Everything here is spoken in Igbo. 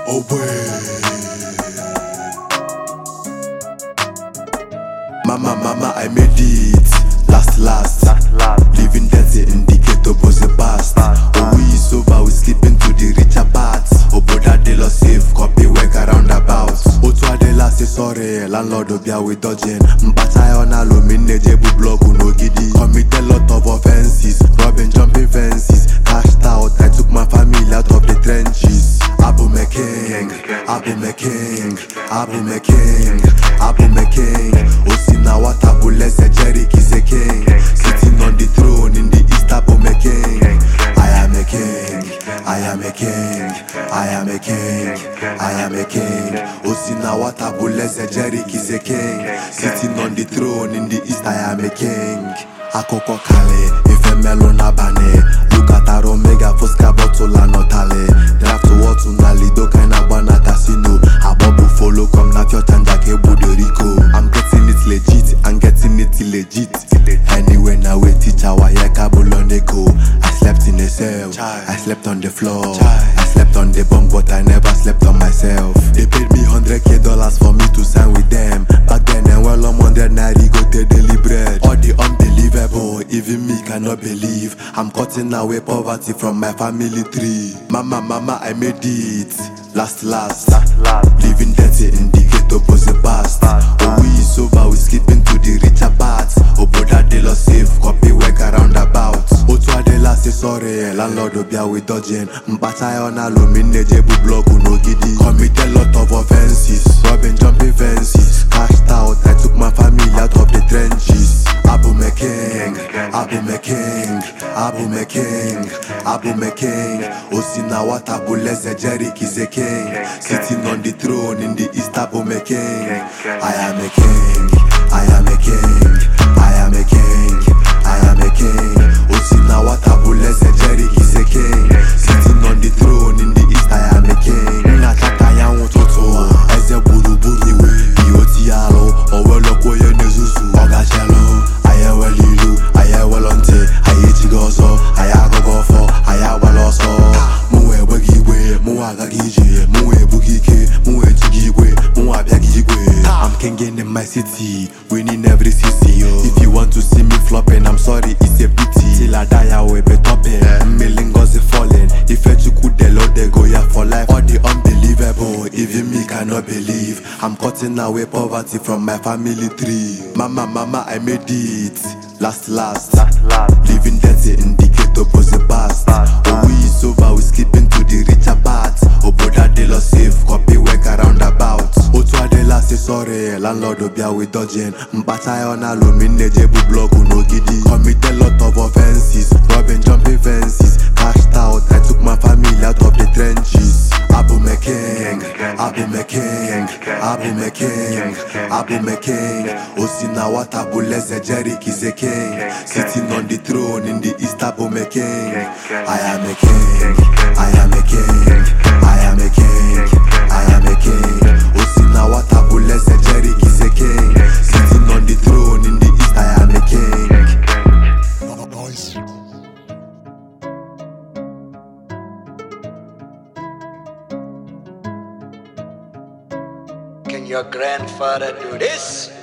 Oh boy. Mama, I made it. Last. Living dirty in the ghetto was a past. Oh, we is over, we skipping to the richer parts. Oh, brother, they lost safe, copy work around about. Oh, to de la say sorry, landlord obia we dodging. Mpata on alumine, jebu block, no giddy. Commit a lot of offenses, robbing, jumping fences. Cashed out, I took my family out of the trenches. Abu Meking. Osina Watabule said Jerick is a king. Sitting on the throne in the East Abu Meking. I am a king. Osina Watabule said Jerick is a king. Sitting on the throne in the East, I am a king. Akoko Kale, Ife Melo Nabane. Look at our Omega, Fosca Botola Notale. Draft to what Unali, do kinda bana casino. Abobu follow, come not your Tanjake Buderico. I'm getting it legit, Anyway, now we teach our Yakabulonego. I slept in a cell, I slept on the floor. I slept on the bunk, but I never slept on myself. They paid me $100K for me to sign with them. Back then, and well, I'm 100 Naira, go to daily bread. All the unbelievable, even me cannot believe. I'm cutting away poverty from my family tree. Mama, I made it. Last. Living dirty in the ghetto was a past. Oh, we is over, we skipping to the richer parts. Oh, brother, they lost safe, copy work around about. Oh, to Adela say sorry, landlord obia we dodging. Mpata on alumine, jebu block, no giddy. Commit a lot of offenses, robbing, jumping fences. Cashed out, I took my family out of the trenches. Abu Meking. Osina Watabule said Jerick is a king. Sitting on the throne in the East Abu Meking. I am a king. Osina Watabule said Jerick is a king. Sitting on the throne in the East, I am a king. Nataka ya wototo, eze buruburu. Ioti alo, owelo koye nezuzu. Ogachelo, ayewelilu, ayewelonte. Ayechigozo, ayagogofo, ayawaloso. Muwe bugigwe, muwagagije. Muwe bugike, muwe chigigwe, muwabiagigwe. I'm king in my city, winning every city, yo. If you want to see me flopping, I'm sorry, it's a pity. Till I die, I will be topping. Millingos is falling. If you could the Lord, they go here for life. All the unbelievable, even me cannot believe. I'm cutting away poverty from my family tree. Mama, I made it. Last. Living dirty in the ghetto was a past. Oh, we is over, we skipping to the richer parts. Oh, brother, they lost safe, copy work around about. Oh, to Adela say sorry, landlord obia we dodging. Mpata on alumine, jebu block, no giddy. Commit a lot of offenses, robbing, jumping fences. Cashed out, I took my family out of the trenches. Abu Meking. Osina Watabule said Jerick is a king. Sitting on the throne in the East Abu Meking. I am a king. Osina Watabule said Jerick is a king. Sitting on the throne in the East, I am a king. Noise. Can your grandfather do this?